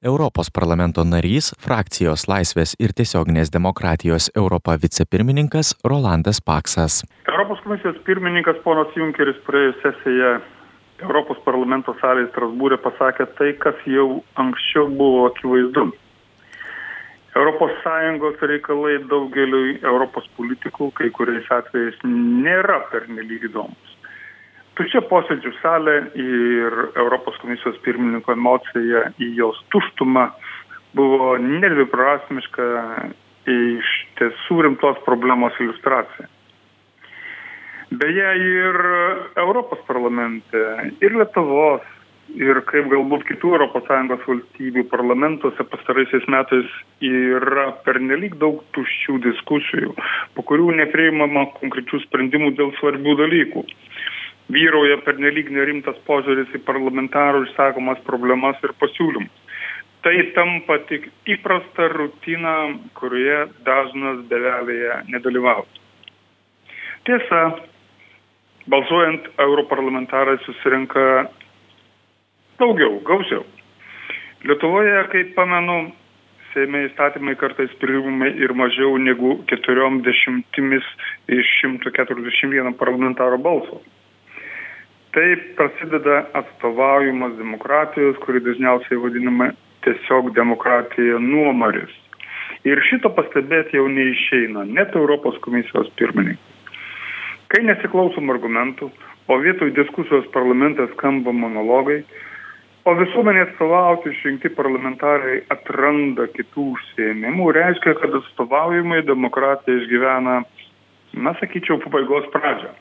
Europos parlamento narys, frakcijos Laisvės ir tiesioginės demokratijos Europa vicepirmininkas Rolandas Paksas. Europos komisijos pirmininkas ponas Junkeris praėjusią sesiją Europos parlamento salėje Strasbūre pasakė tai, kas jau anksčiau buvo akivaizdu. Europos Sąjungos reikalai daugeliui Europos politikų kai kuriais atvejais nėra pernelyg įdomus. Tuščia posėdžių salė ir Europos komisijos pirmininko emocija į jos tuštumą buvo nedviprasmiška, iš tiesų rimtos problemos iliustracija. Beje, ir Europos parlamente, ir Lietuvos, ir kaip galbūt kitų ES valstybių parlamentuose pastaraisiais metais yra pernelyg daug tuščių diskusijų, po kurių nepriimama konkrečių sprendimų dėl svarbių dalykų. Vyrauja pernelyg nerimtas požiūris į parlamentarų išsakomas problemas ir pasiūlymus. Tai tampa tik įprasta rutina, kurioje dažnas bevelėje nedalyvauja. Tiesa, balsuojant europarlamentarai susirenka gausiau. Lietuvoje, kaip pamenu, Seime įstatymai kartais priimami ir mažiau negu 40 iš 141 parlamentaro balso. Tai prasideda atstovaujamas demokratijos, kuri dažniausiai vadinama tiesiog demokratija nuomaris. Ir šito pastebėti jau neišeina, net Europos komisijos pirmininkai. Kai nesiklausom argumentų, o vietoj diskusijos parlamente skamba monologai, o visuomenė atstovauti išrinkti parlamentarai atranda kitų užsiėmimų, reiškia, kad atstovaujamai demokratija išgyvena, sakyčiau, pabaigos pradžią.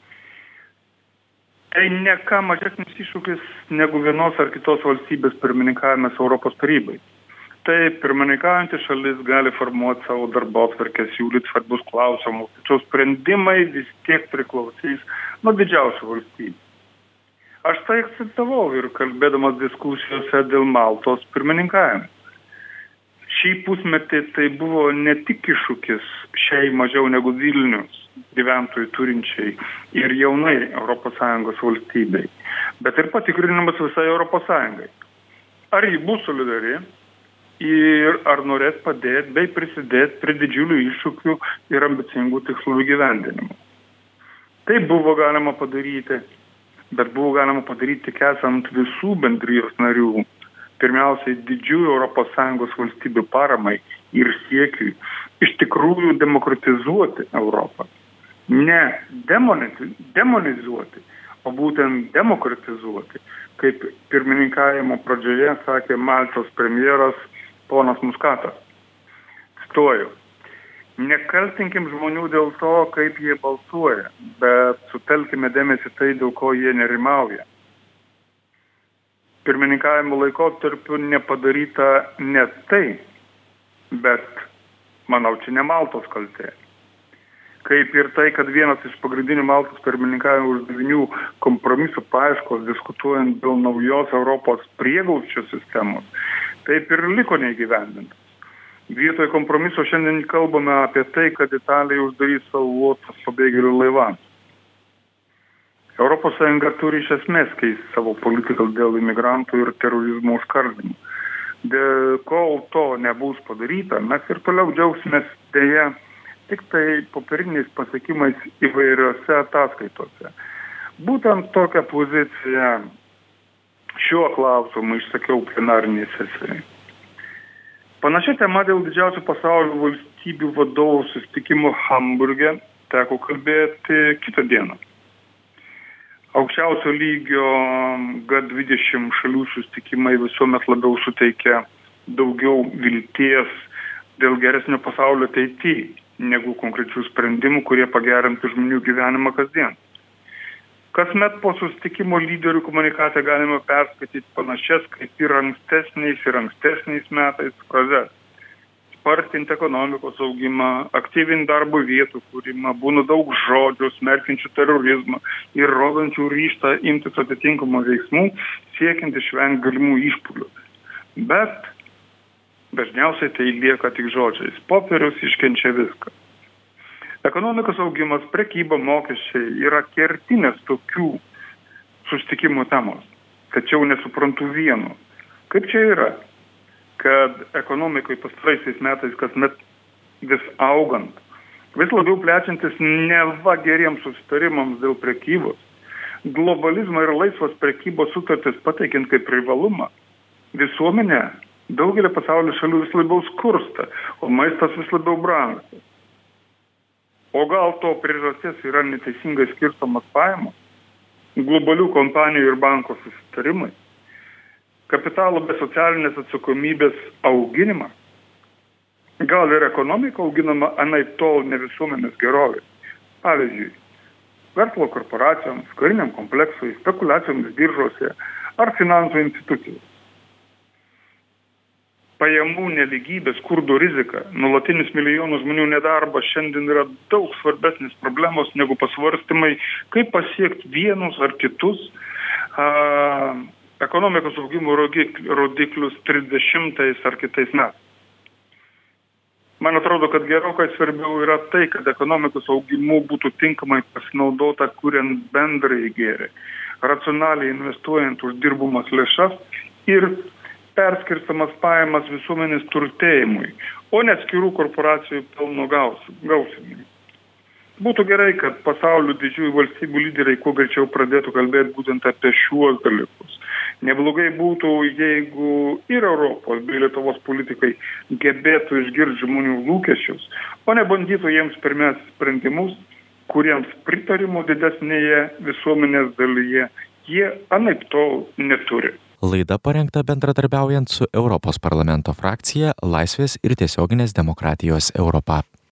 Tai ne ką mažesnis iššūkis negu vienos ar kitos valstybės pirmininkavimas Europos tarybai. Tai pirmininkaujanti šalis gali formuoti savo darbotvarkę, siūlyti svarbius klausimus, tačiau sprendimai vis tiek priklausys nuo didžiausių valstybių. Aš tai akcentavau ir kalbėdamas diskusijose dėl Maltos pirmininkavimo. Šį pusmetį tai buvo ne tik iššūkis šiai mažiau negu Vilnius gyventojų turinčiai ir jaunai ES valstybei, bet ir patikrinimas visai ES. Ar ji bus solidari ir ar norės padėti bei prisidėti prie didžiulių iššūkių ir ambicingų tikslų įgyvendinimo. Tai buvo galima padaryti, bet buvo galima padaryti tik esant visų bendrijos narių, pirmiausiai didžiųjų ES valstybių paramai ir siekiui iš tikrųjų demokratizuoti Europą. Ne demonizuoti, o būtent demokratizuoti, kaip pirmininkavimo pradžioje sakė Maltos premjeras ponas Muskatas. Cituoju: nekaltinkim žmonių dėl to, kaip jie balsuoja, bet sutelkime dėmesį tai, dėl ko jie nerimauja. Pirmininkavimo laikotarpiu nepadaryta ne tai, bet, manau, čia ne Maltos kaltė. Kaip ir tai, kad vienas iš pagrindinių Maltos pirmininkavimo uždavinių kompromisų paieškos diskutuojant dėl naujos Europos prieglobsčio sistemos, taip ir liko neįgyvendintas. Vietoj kompromiso šiandien kalbame apie tai, kad Italija uždarys savo uostus pabėgėlių laivams. Europos Sąjunga turi iš esmės keisti savo politiką dėl imigrantų ir terorizmo užkardymų. Kol to nebus padaryta, mes ir toliau džiaugsimės dėja tik tai popieriniais pasiekimais įvairiose ataskaitose. Būtent tokią poziciją šiuo klausimu išsakiau plenarinėje sesijoje. Panašia tema dėl didžiausių pasaulio valstybių vadovų susitikimo Hamburge teko kalbėti kitą dieną. Aukščiausio lygio G20 šalių susitikimai visuomet labiau suteikia daugiau vilties dėl geresnio pasaulio ateityje, negu konkrečių sprendimų, kurie pagerintų žmonių gyvenimą kasdien. Kasmet po susitikimo lyderių komunikate galime perskaityti panašias kaip ir ankstesniais metais frazes. Spartinti ekonomikos augimą, aktyvinti darbo vietų kūrimą, būna daug žodžių smerkiančių terorizmą ir rodančių ryžtą imtis atitinkamų veiksmų, siekiant išvengti galimų išpuolių. Bet dažniausiai tai lieka tik žodžiais. Popierius iškenčia viską. Ekonomikos augimas, prekyba, mokesčiai yra kertinės tokių susitikimų temos. Tačiau nesuprantu vieno. Kaip čia yra? kad ekonomikai pastaraisiais metais kasmet vis augant, vis labiau plečiantis neva geriems susitarimams dėl prekybos, globalizmą ir laisvos prekybos sutartis pateikiant kaip privalumą, visuomenė daugelį pasaulio šalių vis labiau skursta, o maistas vis labiau brangsta. O gal to priežastis yra neteisingai skirstomas pajamos, globalių kompanijų ir banko susitarimai, kapitalo be socialinės atsakomybės auginimas, gal ir ekonomika auginama anaiptol ne visuomenės gerovė. Pavyzdžiui, verslo korporacijoms, kariniam kompleksui, spekulacijoms biržose ar finansų institucijos. Pajamų nelygybė, skurdo rizika, nuolatinis milijonų žmonių nedarbas šiandien yra daug svarbesnis problemos negu pasvarstymai, kaip pasiekti vienus ar kitus ekonomikos augimo rodiklius 30 ar kitais metais. Man atrodo, kad gerokai svarbiau yra tai, kad ekonomikos augimu būtų tinkamai pasinaudota, kuriant bendrąjį gėrį, racionaliai investuojant uždirbamas lėšas ir perskirstamas pajamas visuomenės turtėjimui, o ne atskirų korporacijų pelno gausimui. Būtų gerai, kad pasaulio didžiųjų valstybių lyderiai kuo greičiau pradėtų kalbėti būtent apie šiuos dalykus. Neblogai būtų, jeigu ir Europos bei Lietuvos politikai gebėtų išgirsti žmonių lūkesčius, o ne bandytų jiems primesti sprendimus, kuriems pritarimo didesnėje visuomenės dalyje jie anaiptol neturi. Laida parengta bendradarbiaujant su Europos parlamento frakcija Laisvės ir tiesioginės demokratijos Europa.